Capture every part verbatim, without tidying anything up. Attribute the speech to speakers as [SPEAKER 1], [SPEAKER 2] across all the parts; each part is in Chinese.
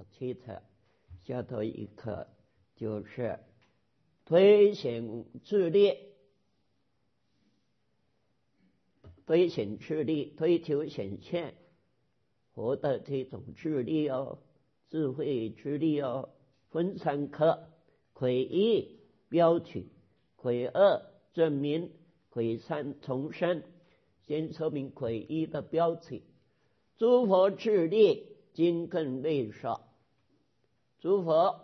[SPEAKER 1] 七策，下头一课就是推行自立，推行自立，推求显现，活的这种智力哦，智慧之力哦，分三课：魁一标取，魁二证明，魁三重申。先说明魁一的标题。诸佛自立，经更类说。诸佛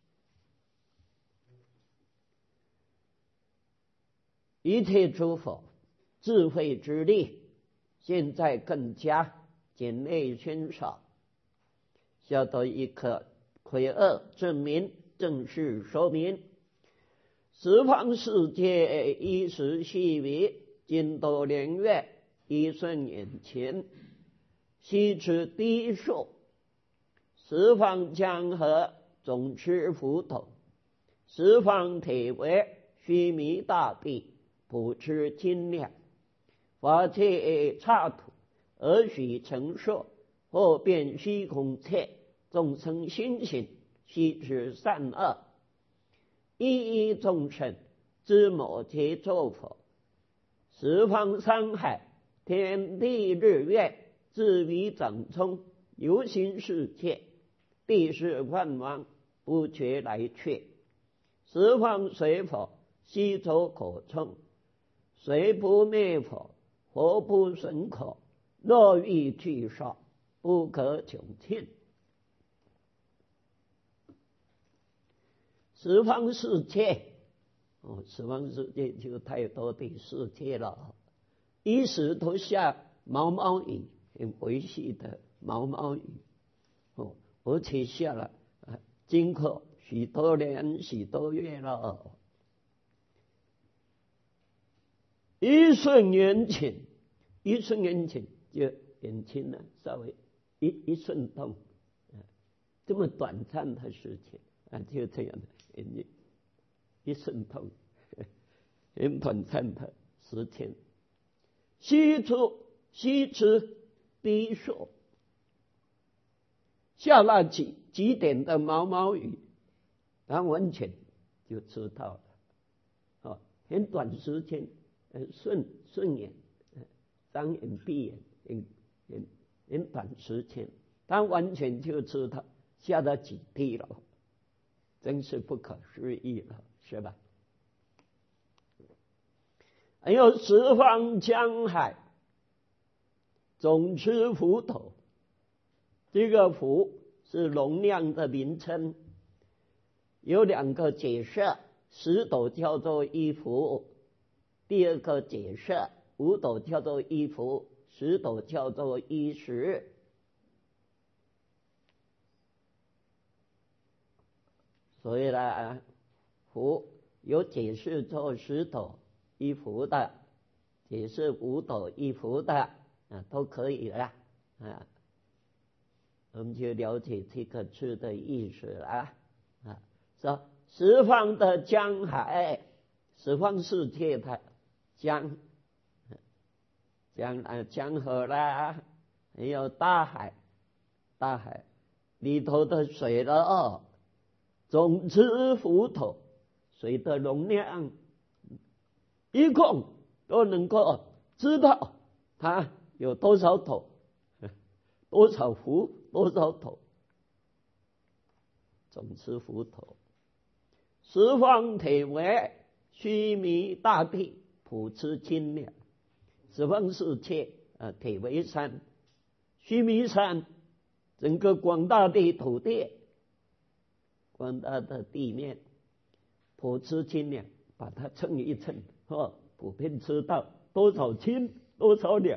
[SPEAKER 1] 一切诸佛智慧之力，现在更加简内宣说。下头一课魁二证明，正式说明十方世界一时细微，经多年月，一瞬眼前，悉知第一数，十方江河总持浮头，十方体为须弥大地，普持精量，法界刹土，而许成数，或变虚空界，众生心行，悉知善恶，一一众生知某皆作佛，十方山海，天地日月，至于掌中，游行世界，地势万王，不绝来去，十方水火，悉周可充，水不灭火，火不损口，若欲具说，不可穷尽。十方世界，哦，十方世界就太多的世界了，一时都下毛毛雨，很维系的毛毛雨，哦，而且下了啊，经过许多年、许多月了。一瞬眼前，一瞬眼前就眼睛呢，稍微一一瞬动，啊，这么短暂的事情啊，就这样的眼睛一瞬动，很短暂的时间。悉出悉知第一数，下了几几点的毛毛雨，他完全就知道了，哦，很短时间，呃，顺顺眼，呃，张眼闭眼，很很很短时间，他完全就知道下了几滴了，真是不可思议了，是吧？还有十方江海，总持浮头，这个浮是容量的名称，有两个解释，十斗叫做一浮，第二个解释，五斗叫做一浮，十斗叫做一时。所以呢，浮有解释做十斗一浮的，解释五斗一浮的啊，都可以了啊。我们就了解这个字的意思了啊。说十方的江海，十方世界的江江啊江河啦，还有大海，大海里头的水了哦，总持浮头，水的容量一共都能够知道它有多少头，多少浮，多少头，总持浮头。十方体为须弥大地，普持精量。十方世界啊，体为山，须弥山，整个广大的土地，广大的地面，普持精量，把它称一称，哦，普遍知道多少斤，多少两。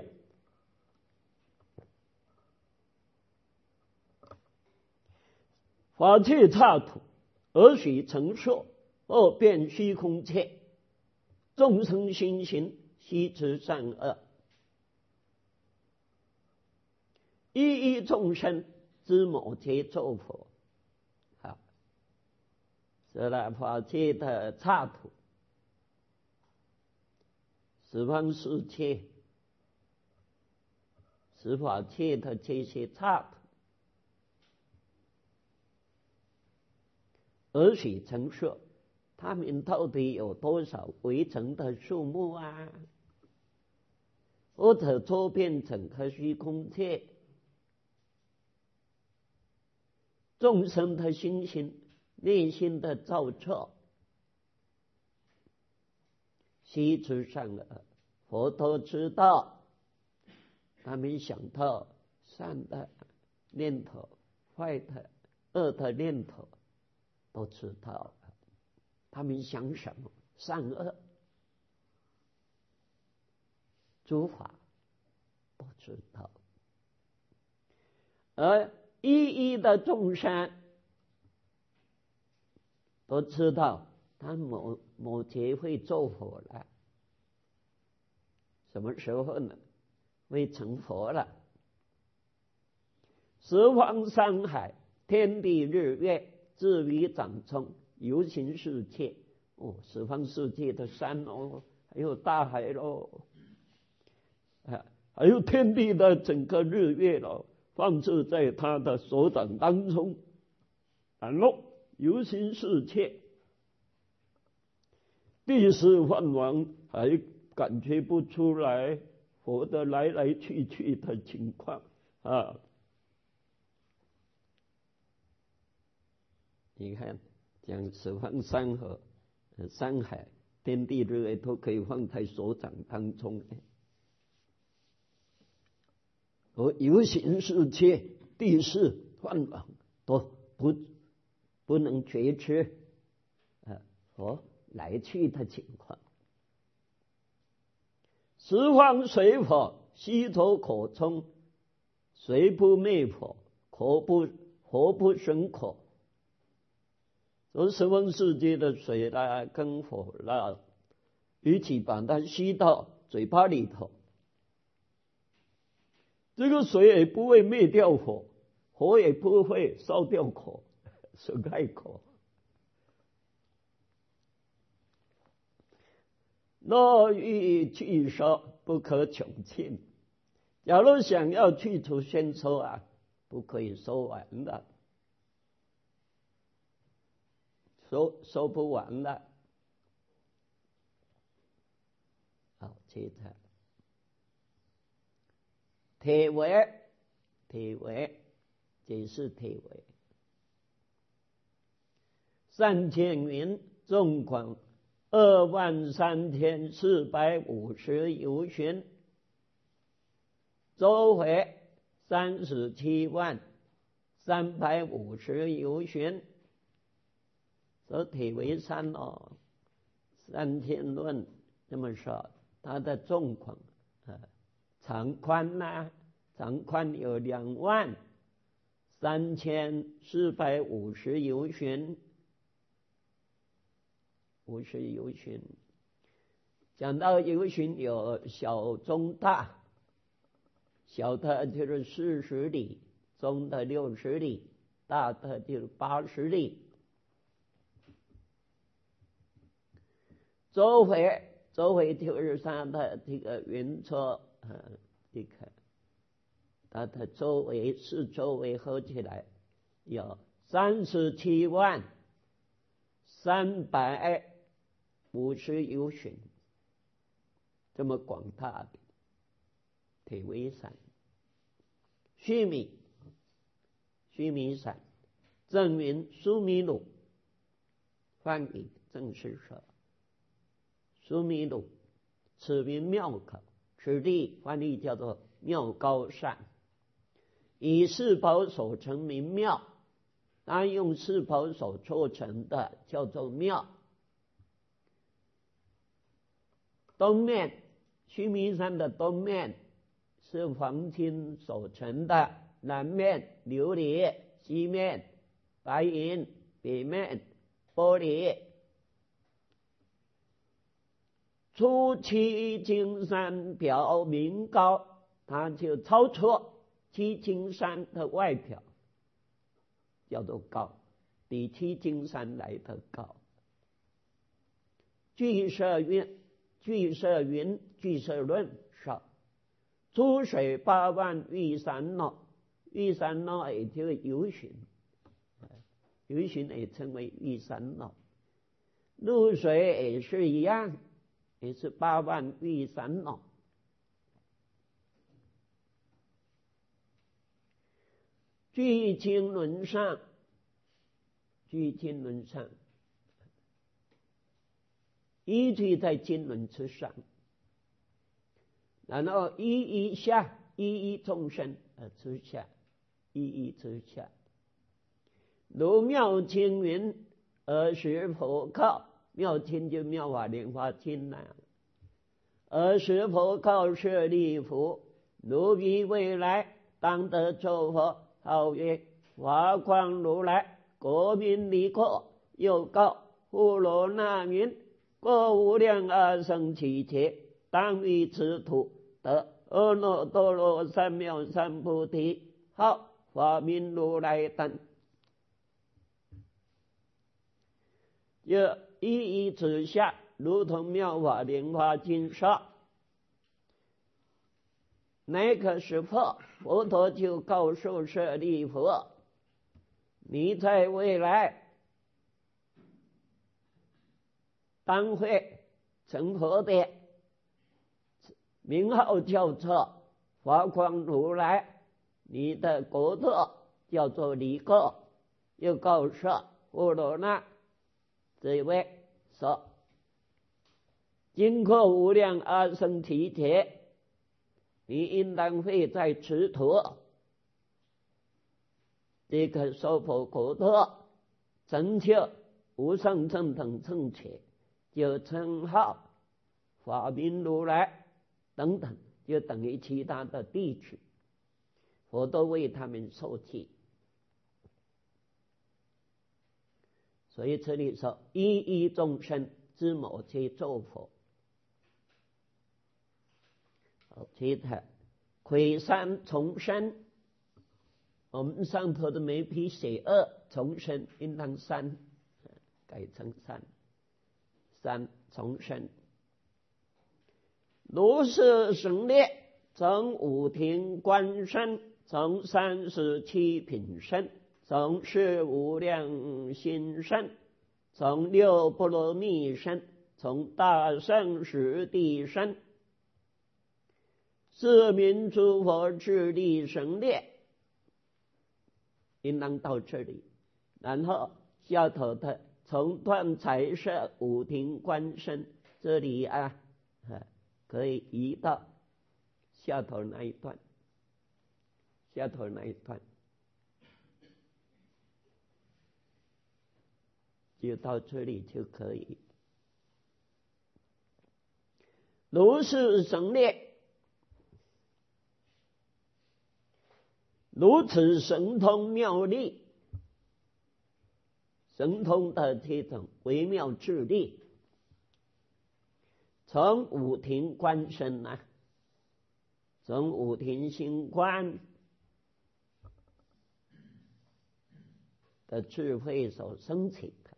[SPEAKER 1] 法界刹土，而许成数，二变虚空界，众生心行，悉知善恶，一一众生知某皆作佛。好，这了法界的刹土，十方世界，十法界的这些刹土， 而许曾说，他们到底有多少围城的数目啊？或者周遍整个虚空界，众生的心性、内心的造作，悉知善恶，佛都知道。他们想到善的念头、坏的、恶的念头，都知道。他们想什么？善恶诸法都知道，而一一的众生都知道，他某某节会做佛了。什么时候呢？会成佛了。十方山海、天地日月、至于掌中，游行世界。哦，十方世界的山哦，还有大海喽，啊，还有天地的整个日月喽，放置在他的手掌当中，然后游行世界。地势幻王还感觉不出来佛的来来去去的情况啊！你看，讲十方山河、山海、天地日月都可以放在手掌当中，而有形世界、地势幻王都不不能觉知啊佛来去的情况。十方水火，悉头可冲，水不灭火，火不火不生火。从十方世界的水啦跟火啦一起把它吸到嘴巴里头，这个水也不会灭掉火，火也不会烧掉火，损害火。若欲去收，不可穷尽。假如想要去除先收啊，不可以收完的，收收不完的。好，接着铁围，铁围解释铁围。三千云，纵广二万三千四百五十由旬，周回三十七万三百五十由旬。这铁围山哦，三千论这么说，它的纵广啊，长宽呐，长宽有两万三千四百五十由旬。五十由旬，讲到由旬有小中大，小的就是四十里，中的六十里，大的就是八十里。周回，周回就是它的这个圆桌，呃，这个它的周围四周围合起来有三十七万三百五十由旬，这么广大的铁围山。须弥，须弥山，正名须弥鲁，梵语正是说须弥鲁，此名妙高，此地翻译叫做妙高山，以四宝所成名妙，他用四宝所做成的叫做妙。东面，须弥山的东面是黄金所成的，南面琉璃，西面白银，北面玻璃。出七金山表明高，它就超出七金山的外表，叫做高，比七金山来的高。俱舍云，俱舍云，俱舍论说，出水八万玉山诺，玉山诺也就是由旬， 有些也称为玉山楼。露水也是一样，也是八万玉山楼。据经论上，据经论上，依据在经论之上，然后一一下，一一众生而之下，一一之下。如妙清云而时佛告，妙清就妙法莲华经了。而时佛告舍利弗，如彼未来当得作佛，号曰华光如来，国名离国。又告富罗那云，过无量阿僧祇劫，当于此土得阿耨多罗三藐三菩提，号法明如来等。这一一之下，如同妙法莲华经上，那个时候佛陀就告诉舍利弗，你在未来当会成佛的，名号叫做华光如来，你的国土叫做离国。又告诉富罗那这位说，经过无量阿僧祇劫，你应当会在此土这个娑婆国土成就无上正等正觉，就称号法明如来等等，就等于其他的弟子，佛都为他们受记。所以这里说一一众生之某皆作佛。好，接着魁山重生，我们上头的眉批写二，重生应当三，改成三，三重生。如是神列，从五庭观身，从三十七品身，从四无量心身，从六波罗蜜身，从大圣十地身，是名诸佛智力神列。应当到这里，然后下头的从断财色五庭观身，这里啊，可以移到下头那一段，下头那一段就到这里就可以。如是神列，如此神通妙力，神通的这种微妙智力，从五庭观身啊，从五庭心观的智慧所生起的，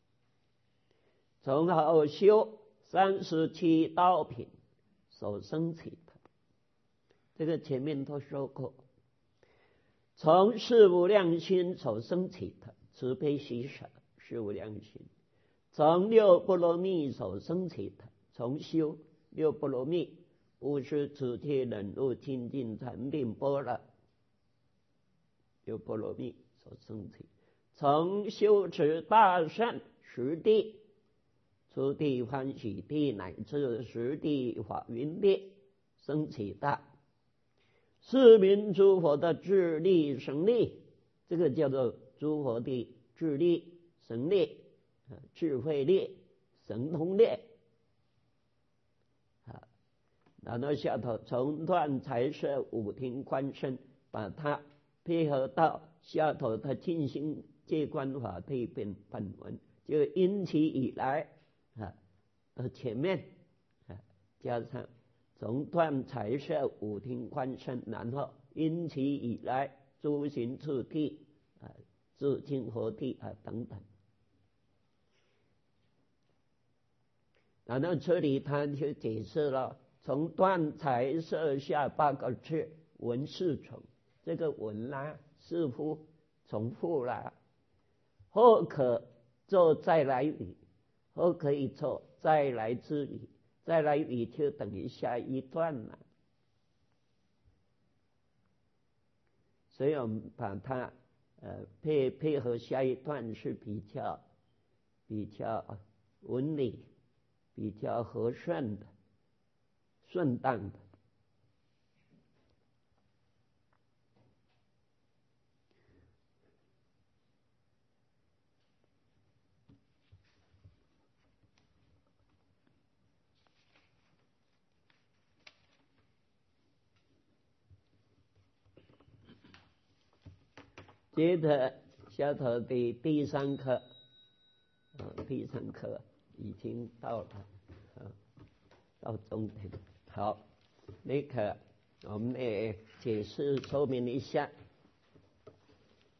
[SPEAKER 1] 从后修三十七道品所生起的，这个前面都说过。从四无量心所生起的慈悲喜舍四无量心，从六波罗蜜所生起的，从修六波罗蜜，布施持戒忍辱精进禅定般若，六波罗蜜所生起，从修持大善十地，初地欢喜地乃至十地法云地生起的，是名诸佛的智力神力，这个叫做诸佛的智力神力、智慧力、神通力。然后下头从断财色五庭观身，把它配合到下头的净心戒观法对本本文，就因其以来啊，呃前面啊加上从断财色五庭观身，然后因其以来诸行次第啊，自净佛地啊等等。然后这里他就解释了，从断财色下八个字文四重，这个文啦似乎重复了， 或可做再来语，或可以做再来之语，再来语就等于下一段了。所以我们把它呃配配合下一段是比较比较文理、比较和顺的、顺当的。接着下头的第三课，啊，第三课已经到了，啊，到终点。好，那个我们来解释说明一下。